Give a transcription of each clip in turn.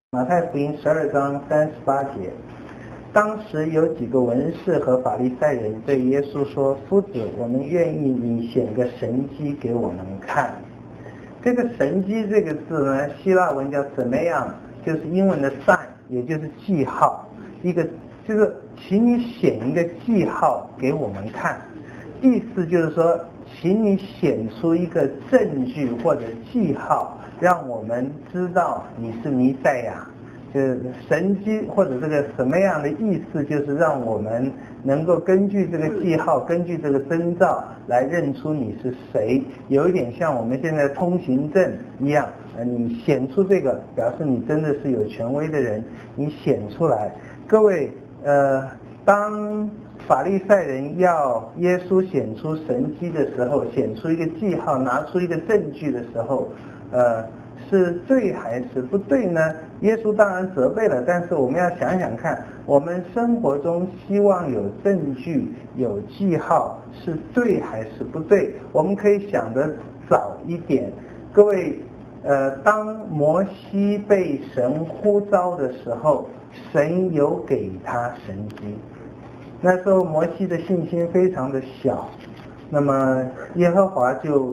马太福音12章38节，当时有几个文士和法利赛人对耶稣说：“夫子，我们愿意你显个神迹给我们看。”这个神迹这个字呢，希腊文叫 semeion， 就是英文的 sign， 也就是记号，一个就是请你显一个记号给我们看，意思就是说，请你显出一个证据或者记号，让我们知道你是弥赛亚。就是神迹或者这个什么样的意思，就是让我们能够根据这个记号，根据这个征兆来认出你是谁，有一点像我们现在通行证一样，你显出这个，表示你真的是有权威的人，你显出来。各位，当法利赛人要耶稣显出神迹的时候，显出一个记号，拿出一个证据的时候，是对还是不对呢？耶稣当然责备了，但是我们要想想看，我们生活中希望有证据、有记号，是对还是不对？我们可以想得早一点。各位，当摩西被神呼召的时候，神有给他神迹。那时候摩西的信心非常的小，那么耶和华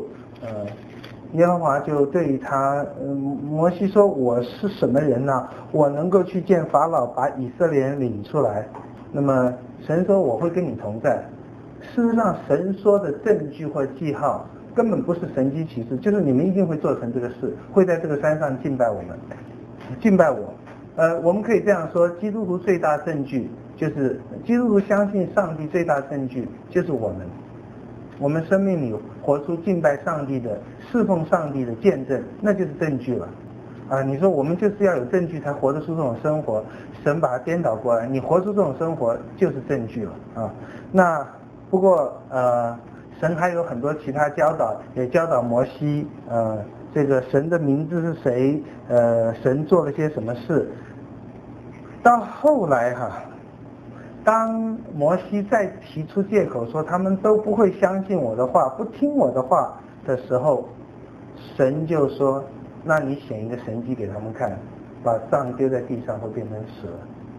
就对他，摩西说：“我是什么人呢？我能够去见法老，把以色列人领出来。”那么神说：“我会跟你同在。”事实上，神说的证据或记号根本不是神迹奇事，就是你们一定会做成这个事，会在这个山上敬拜我们，敬拜我。我们可以这样说，基督徒最大证据就是基督徒相信上帝最大证据就是我们生命里活出敬拜上帝的、侍奉上帝的见证，那就是证据了。你说我们就是要有证据才活得出这种生活，神把它颠倒过来，你活出这种生活就是证据了啊。那不过神还有很多其他教导，也教导摩西这个神的名字是谁，神做了些什么事。到后来当摩西再提出借口说他们都不会相信我的话，不听我的话的时候，神就说：“那你显一个神迹给他们看，把杖丢在地上会变成蛇。”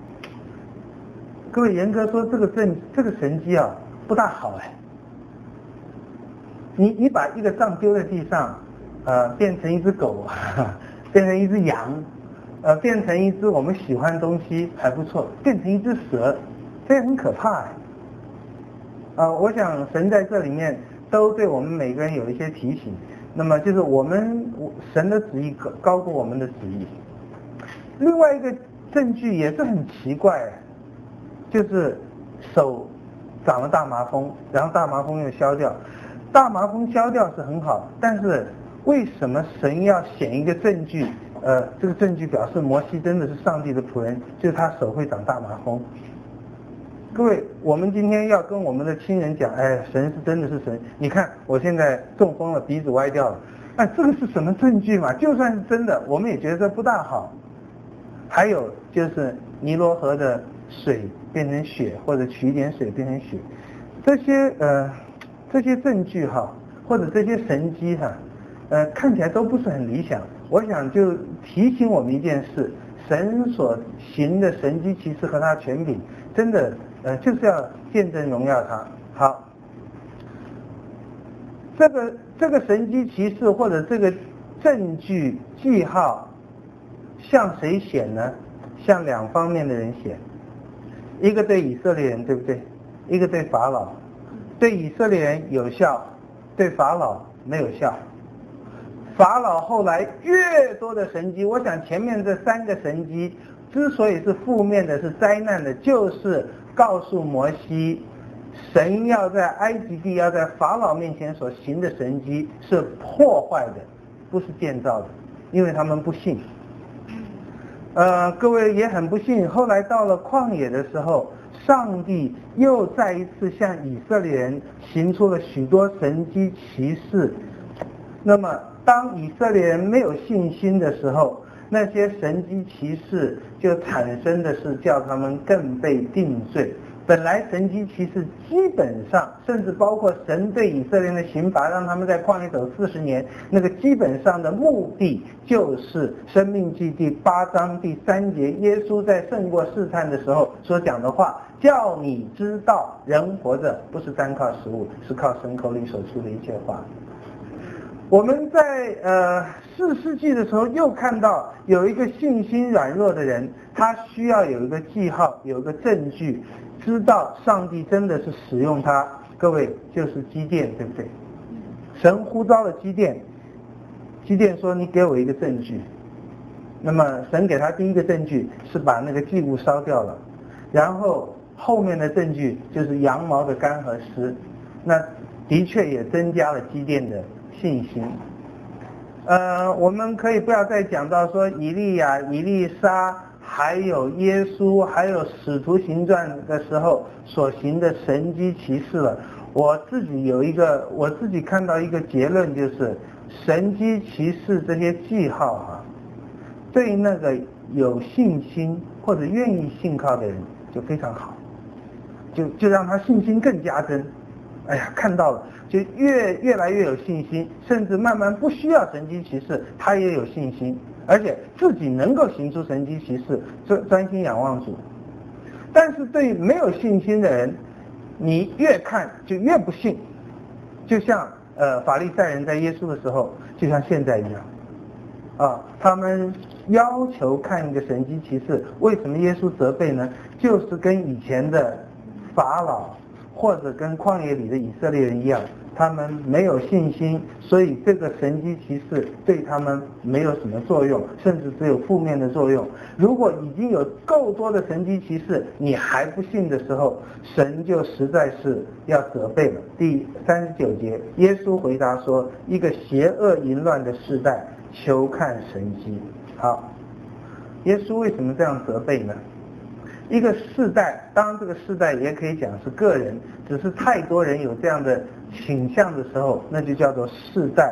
各位，严格说这个神迹不大好哎。你把一个杖丢在地上，变成一只狗，变成一只羊，变成一只我们喜欢的东西还不错，变成一只蛇。这很可怕我想神在这里面都对我们每个人有一些提醒。那么就是神的旨意高过我们的旨意。另外一个证据也是很奇怪，就是手长了大麻风，然后大麻风又消掉。大麻风消掉是很好，但是为什么神要显一个证据？这个证据表示摩西真的是上帝的仆人，就是他手会长大麻风。各位，我们今天要跟我们的亲人讲，神是真的是神，你看我现在中风了，鼻子歪掉了，这个是什么证据嘛？就算是真的，我们也觉得不大好。还有就是尼罗河的水变成血，或者取一点水变成血，这些证据或者这些神迹看起来都不是很理想。我想就提醒我们一件事，神所行的神迹奇事和他的权柄，真的就是要见证荣耀他。好，这个神迹奇事或者这个证据记号向谁显呢？向两方面的人显，一个对以色列人，对不对？一个对法老。对以色列人有效，对法老没有效。法老后来越多的神迹，我想前面这3个神迹之所以是负面的，是灾难的，就是告诉摩西，神要在埃及地，要在法老面前所行的神迹是破坏的，不是建造的，因为他们不信。各位也很不幸，后来到了旷野的时候，上帝又再一次向以色列人行出了许多神迹奇事。那么当以色列人没有信心的时候，那些神迹奇事就产生的是叫他们更被定罪。 本来神迹奇事基本上，甚至包括神对以色列人的刑罚，让他们在旷野走40年，那个基本上的目的就是申命记第8章第3节，耶稣在胜过试探的时候所讲的话，叫你知道人活着不是单靠食物，是靠神口里所出的一切话。我们在4世纪的时候又看到有一个信心软弱的人，他需要有一个记号，有一个证据，知道上帝真的是使用他。各位，就是基甸，对不对？神呼召了基甸，基甸说你给我一个证据。那么神给他第一个证据是把那个祭物烧掉了，然后后面的证据就是羊毛的干和湿，那的确也增加了基甸的信心。我们可以不要再讲到说以利亚、以利沙，还有耶稣，还有使徒行传的时候所行的神迹奇事了。我自己看到一个结论，就是神迹奇事这些记号对那个有信心或者愿意信靠的人就非常好，就让他信心更加增。哎呀，看到了就越来越有信心，甚至慢慢不需要神迹奇事，他也有信心，而且自己能够行出神迹奇事，专心仰望主。但是对没有信心的人，你越看就越不信，就像法利赛人在耶稣的时候，就像现在一样他们要求看一个神迹奇事，为什么耶稣责备呢？就是跟以前的法老或者跟旷野里的以色列人一样，他们没有信心，所以这个神迹奇事对他们没有什么作用，甚至只有负面的作用。如果已经有够多的神迹奇事你还不信的时候，神就实在是要责备了。第39节，耶稣回答说，一个邪恶淫乱的世代求看神迹。好，耶稣为什么这样责备呢？一个世代，当然这个世代也可以讲是个人，只是太多人有这样的倾向的时候，那就叫做世代。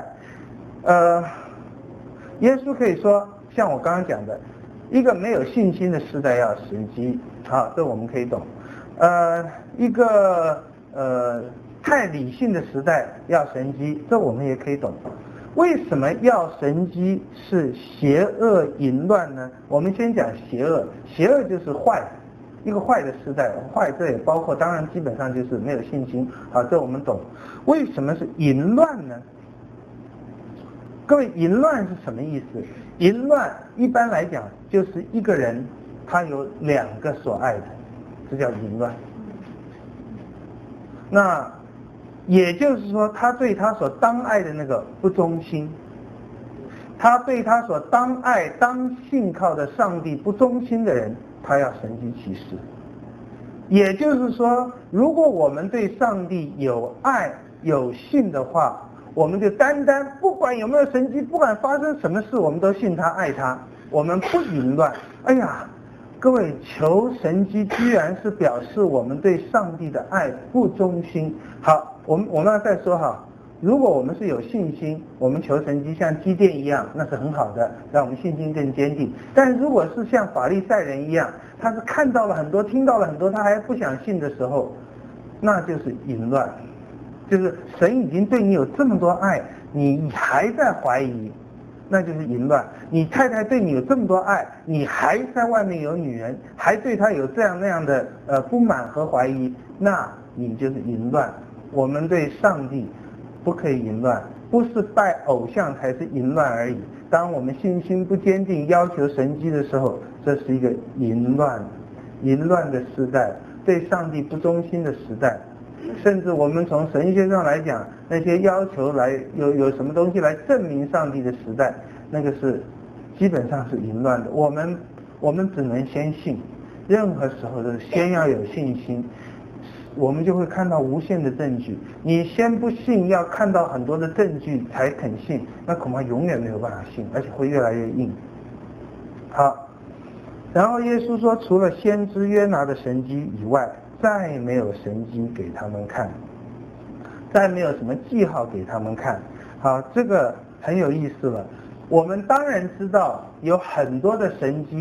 耶稣可以说，像我刚刚讲的，一个没有信心的世代要神迹，这我们可以懂。一个太理性的时代要神迹，这我们也可以懂。为什么要神迹是邪恶淫乱呢？我们先讲邪恶，邪恶就是坏，一个坏的时代，坏这也包括，当然基本上就是没有信心，这我们懂。为什么是淫乱呢？各位，淫乱是什么意思？淫乱一般来讲就是一个人他有2个所爱的，这叫淫乱。那也就是说，他对他所当爱的那个不忠心，他对他所当爱当信靠的上帝不忠心的人，他要神迹奇事。也就是说，如果我们对上帝有爱有信的话，我们就单单不管有没有神迹，不管发生什么事，我们都信他爱他，我们不淫乱。哎呀，各位，求神迹居然是表示我们对上帝的爱不忠心。好，我们要再说如果我们是有信心，我们求神迹像基甸一样，那是很好的，让我们信心更坚定。但如果是像法利赛人一样，他是看到了很多，听到了很多，他还不想信的时候，那就是淫乱，就是神已经对你有这么多爱，你还在怀疑，那就是淫乱。你太太对你有这么多爱，你还在外面有女人，还对她有这样那样的不满和怀疑，那你就是淫乱。我们对上帝不可以淫乱，不是拜偶像才是淫乱而已。当我们信心不坚定，要求神迹的时候，这是一个淫乱的时代，对上帝不忠心的时代。甚至我们从神学上来讲，那些要求来有什么东西来证明上帝的时代，那个是基本上是淫乱的。我们只能先信，任何时候都是先要有信心，我们就会看到无限的证据。你先不信，要看到很多的证据才肯信，那恐怕永远没有办法信，而且会越来越硬。好，然后耶稣说，除了先知约拿的神迹以外，再没有神迹给他们看，再没有什么记号给他们看。好，这个很有意思了。我们当然知道有很多的神迹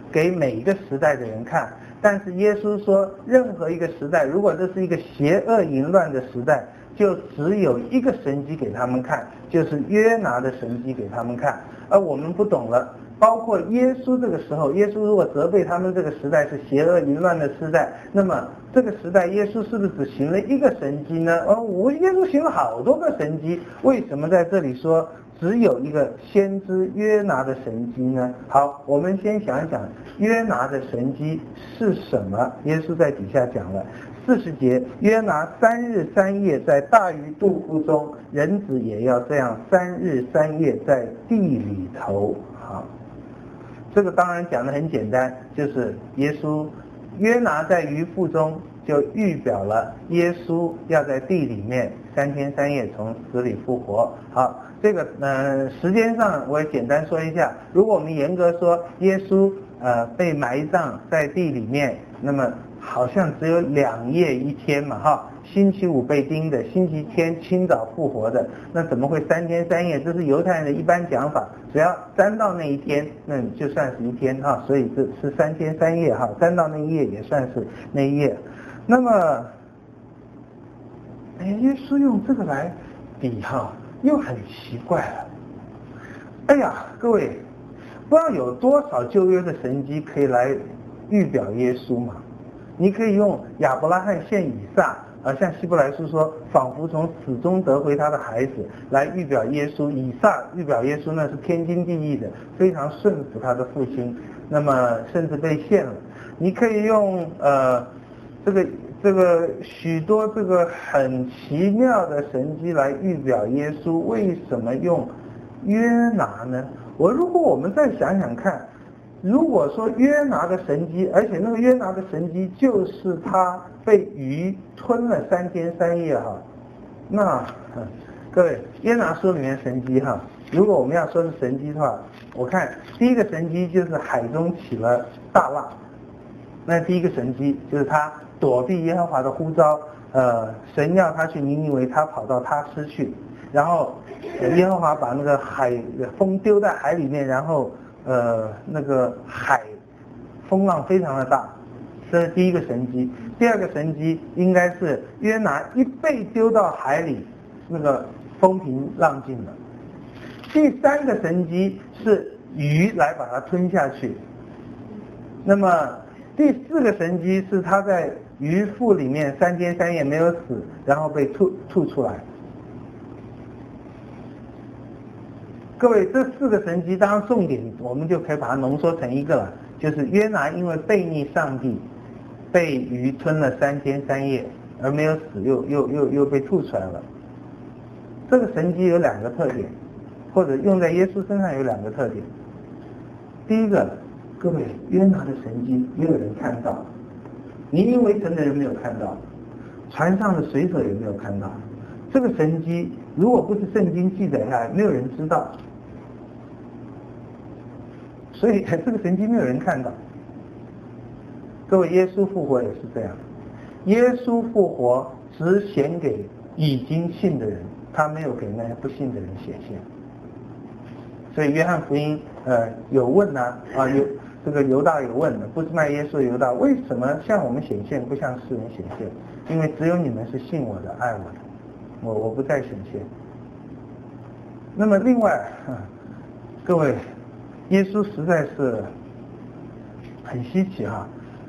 给每一个时代的人看。但是耶稣说，任何一个时代，如果这是一个邪恶淫乱的时代，就只有一个神迹给他们看，就是约拿的神迹给他们看。而我们不懂了，包括耶稣这个时候，耶稣如果责备他们这个时代是邪恶淫乱的时代，那么这个时代耶稣是不是只行了一个神迹呢？耶稣行了好多个神迹，为什么在这里说只有一个先知约拿的神迹呢？好，我们先想一想约拿的神迹是什么。耶稣在底下讲了40节，约拿3日3夜在大鱼肚腹中，人子也要这样3日3夜在地里头。好，这个当然讲得很简单，就是约拿在鱼腹中就预表了耶稣要在地里面3天3夜从死里复活。好，这个时间上我也简单说一下，如果我们严格说耶稣被埋葬在地里面，那么好像只有2夜1天嘛哈，星期五被钉的，星期天清早复活的，那怎么会3天3夜？这是犹太人的一般讲法，只要3到那一天，那你就算是一天哈，所以这是3天3夜哈，3到那一夜也算是那一夜。那么耶稣用这个来比哈，又很奇怪了。哎呀，各位，不知道有多少旧约的神迹可以来预表耶稣嘛？你可以用亚伯拉罕献以撒，像希伯来书说，仿佛从死中得回他的孩子，来预表耶稣。以撒预表耶稣，那是天经地义的，非常顺服他的父亲，那么甚至被献了。你可以用这个许多这个很奇妙的神迹来预表耶稣。为什么用约拿呢？如果我们再想想看，如果说约拿的神迹，而且那个约拿的神迹就是他被鱼吞了3天3夜哈，那各位约拿书里面神迹哈，如果我们要说是神迹的话，我看第一个神迹就是海中起了大浪，那第一个神迹就是他躲避耶和华的呼召，神要他去尼尼微，他跑到他施去，然后耶和华把那个风丢在海里面，然后那个海风浪非常的大，这是第一个神迹。第二个神迹应该是约拿一被丢到海里，那个风平浪静了。第三个神迹是鱼来把它吞下去。那么第四个神迹是他在鱼腹里面3天3夜没有死，然后被吐出来。各位，这4个神迹当然重点我们就可以把它浓缩成一个了，就是约拿因为悖逆上帝，被鱼吞了3天3夜而没有死，又被吐出来了。这个神迹有2个特点，或者用在耶稣身上有2个特点。第一个，各位，约拿的神迹没有人看到，尼尼微城的人没有看到，船上的水手也没有看到。这个神迹如果不是圣经记载下来，没有人知道。所以这个神迹没有人看到。各位，耶稣复活也是这样，耶稣复活只显给已经信的人，他没有给那些不信的人显现。所以约翰福音有问有这个犹大有问的，不是卖耶稣的犹大，为什么向我们显现不向世人显现？因为只有你们是信我的爱我的，我不再显现。那么另外各位，耶稣实在是很稀奇哈。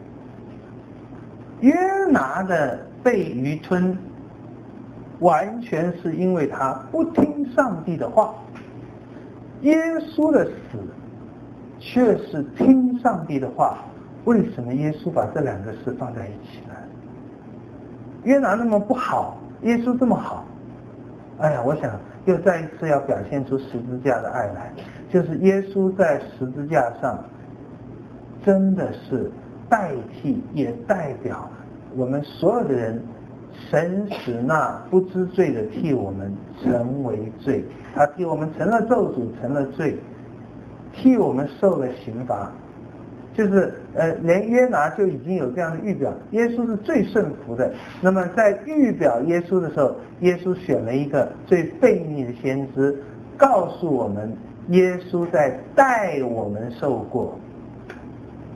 约拿的被鱼吞，完全是因为他不听上帝的话。耶稣的死却是听上帝的话，为什么耶稣把这2个事放在一起呢？约拿那么不好，耶稣这么好，哎呀，我想又再一次要表现出十字架的爱来，就是耶稣在十字架上真的是代替也代表我们所有的人，神使那不知罪的替我们成为罪，他替我们成了咒诅，成了罪，替我们受了刑罚。就是连约拿就已经有这样的预表，耶稣是最顺服的。那么在预表耶稣的时候，耶稣选了一个最悖逆的先知，告诉我们耶稣在带我们受过。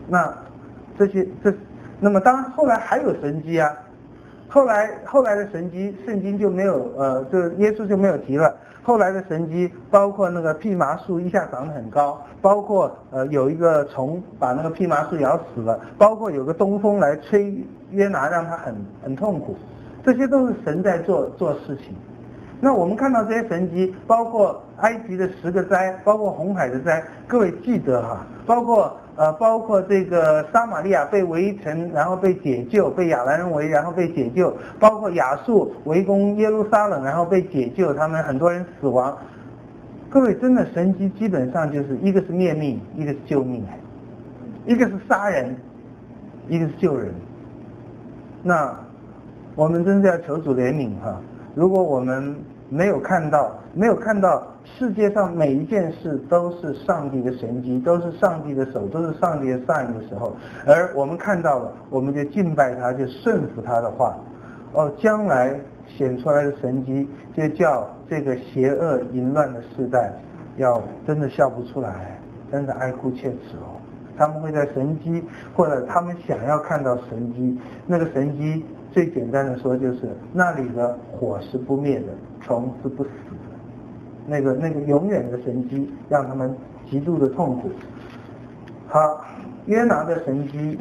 那么当然后来还有神迹啊，后来的神迹圣经就没有这耶稣就没有提了。后来的神迹包括那个蓖麻树一下长得很高，包括有一个虫把那个蓖麻树咬死了，包括有个东风来吹约拿让他很痛苦，这些都是神在做事情。那我们看到这些神迹，包括埃及的10个灾，包括红海的灾，各位记得哈，包括这个撒玛利亚被围城，然后被解救，被亚兰人围，然后被解救，包括亚述围攻耶路撒冷，然后被解救，他们很多人死亡。各位真的神迹基本上就是一个是灭命，一个是救命，一个是杀人，一个是救人。那我们真是要求主怜悯哈！如果我们没有看到世界上每一件事都是上帝的神迹，都是上帝的手，都是上帝的 sign 的时候，而我们看到了，我们就敬拜他，就顺服他的话，将来显出来的神迹就叫这个邪恶淫乱的世代要真的笑不出来，真的哀哭切齿哦。他们会在神迹，或者他们想要看到神迹，那个神迹最简单的说就是那里的火是不灭的，虫是不死的，那个永远的神迹让他们极度的痛苦。好，约拿的神迹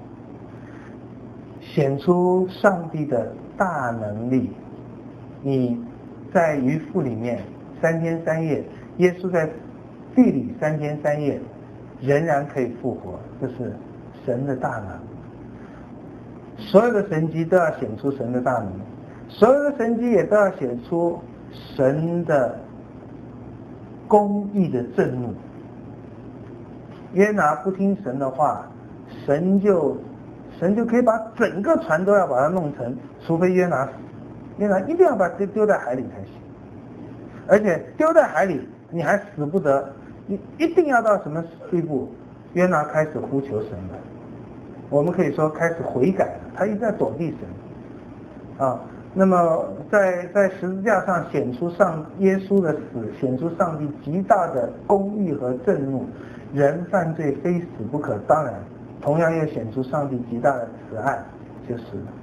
显出上帝的大能力。你在鱼腹里面3天3夜，耶稣在地里3天3夜仍然可以复活，这是神的大能。所有的神迹都要显出神的大能，所有的神迹也都要显出神的公义的震怒。约拿不听神的话，神就可以把整个船都要把它弄成，除非约拿死，约拿一定要把它丢在海里才行。而且丢在海里你还死不得，你一定要到什么地步？约拿开始呼求神了，我们可以说开始悔改了，他一直在躲避神啊。那么在十字架上显出耶稣的死，显出上帝极大的公义和震怒，人犯罪非死不可，当然同样又显出上帝极大的慈爱，就是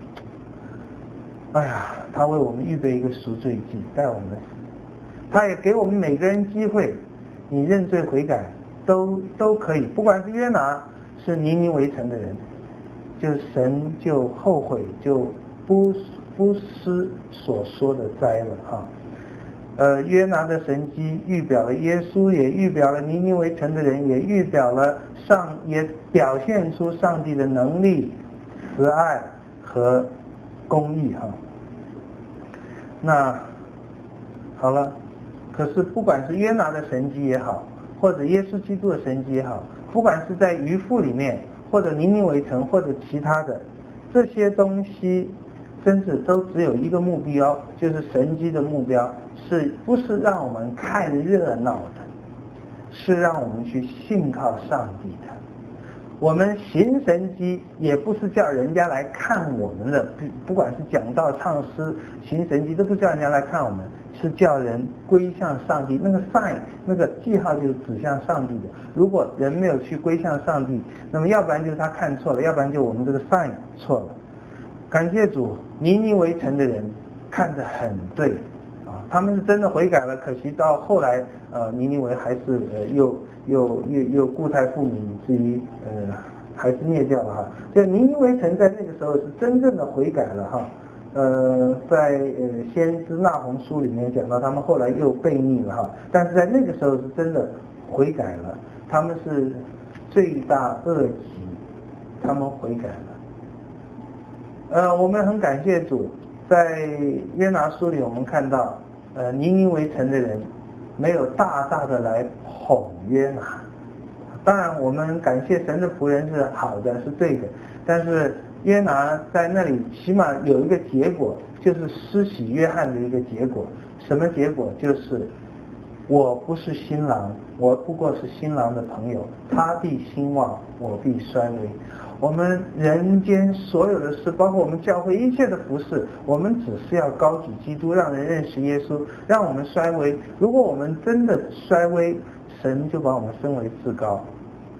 他为我们预备一个赎罪祭，带我们死，他也给我们每个人机会，你认罪悔改都可以，不管是约拿是尼尼微城的人，就神就后悔，就不失所说的灾了哈。约拿的神迹预表了耶稣，也预表了尼尼微城的人，也预表了也表现出上帝的能力、慈爱和公义哈。那好了，可是不管是约拿的神迹也好，或者耶稣基督的神迹也好，不管是在鱼腹里面，或者尼尼微城，或者其他的这些东西，真是都只有一个目标，就是神迹的目标，不是让我们看热闹的，是让我们去信靠上帝的。我们行神迹也不是叫人家来看我们的，不管是讲道唱诗行神迹都不是叫人家来看我们，是叫人归向上帝。那个 sign 那个记号就是指向上帝的，如果人没有去归向上帝，那么要不然就是他看错了，要不然就我们这个 sign 错了。感谢主，尼尼微城的人看得很对啊，他们是真的悔改了，可惜到后来尼尼微还是又故态复萌，以至于还是灭掉了哈。就尼尼微城在那个时候是真正的悔改了哈。在先知那鸿书里面讲到，他们后来又悖逆了哈，但是在那个时候是真的悔改了，他们是罪大恶极，他们悔改了。我们很感谢主，在约拿书里我们看到，尼尼微城的人没有大大的来哄约拿。当然我们感谢神的仆人是好的，是对的，但是约拿在那里起码有一个结果，就是施洗约翰的一个结果。什么结果？就是我不是新郎，我不过是新郎的朋友，他必兴旺，我必衰微。我们人间所有的事，包括我们教会一切的服事，我们只是要高举基督，让人认识耶稣，让我们衰微。如果我们真的衰微，神就把我们升为至高。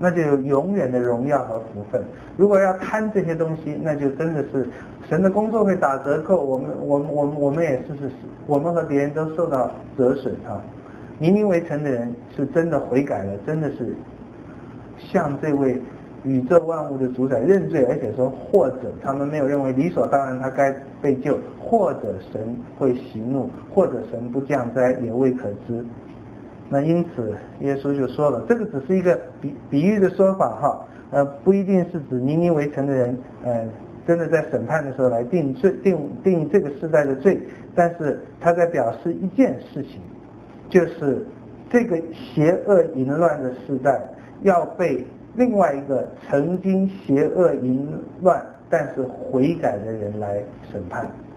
那就有永远的荣耀和福分。如果要贪这些东西，那就真的是神的工作会打折扣，我们也是我们和别人都受到折损啊。尼尼微城的人是真的悔改了，真的是向这位宇宙万物的主宰认罪，而且说或者他们没有认为理所当然他该被救，或者神会息怒，或者神不降灾也未可知。那因此耶稣就说了，这个只是一个比喻的说法哈，不一定是指尼尼微城的人真的在审判的时候来定这个世代的罪，但是他在表示一件事情，就是这个邪恶淫乱的世代要被另外一个曾经邪恶淫乱但是悔改的人来审判。